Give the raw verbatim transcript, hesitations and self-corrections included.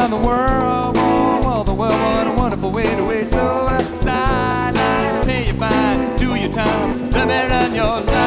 around the world, oh, the world, what a wonderful way to wait. So uh, sideline, pay your fine, do your time, live it on your life.